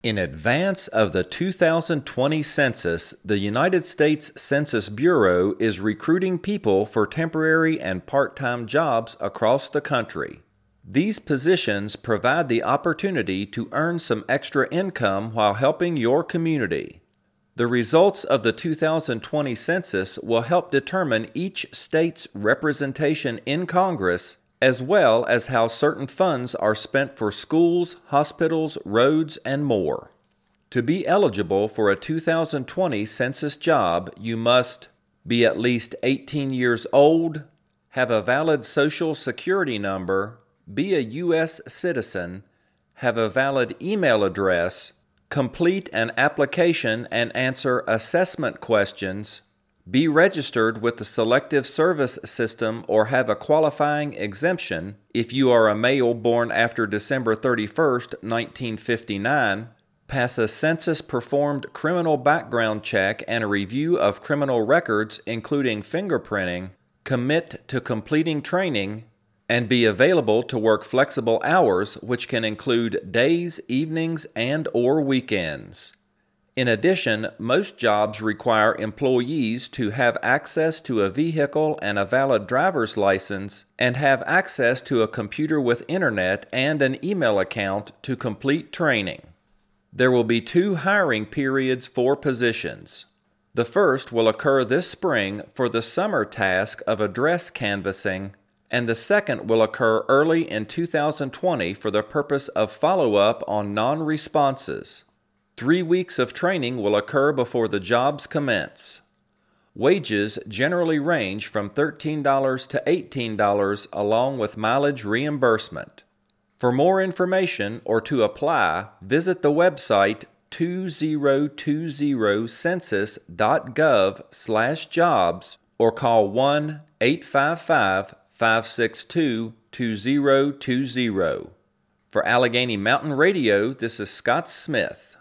In advance of the 2020 census, the United States Census Bureau is recruiting people for temporary and part-time jobs across the country. These positions provide the opportunity to earn some extra income while helping your community. The results of the 2020 census will help determine each state's representation in Congress, as well as how certain funds are spent for schools, hospitals, roads, and more. To be eligible for a 2020 census job, you must be at least 18 years old, have a valid Social Security number, be a U.S. citizen, have a valid email address, complete an application and answer assessment questions, be registered with the Selective Service System or have a qualifying exemption if you are a male born after December 31st, 1959, pass a census-performed criminal background check and a review of criminal records including fingerprinting, commit to completing training, and be available to work flexible hours which can include days, evenings, and/or weekends. In addition, most jobs require employees to have access to a vehicle and a valid driver's license and have access to a computer with internet and an email account to complete training. There will be 2 hiring periods for positions. The first will occur this spring for the summer task of address canvassing, and the second will occur early in 2020 for the purpose of follow-up on non-responses. 3 weeks of training will occur before the jobs commence. Wages generally range from $13 to $18 along with mileage reimbursement. For more information or to apply, visit the website 2020census.gov/jobs or call 1-855-562-2020. For Allegheny Mountain Radio, this is Scott Smith.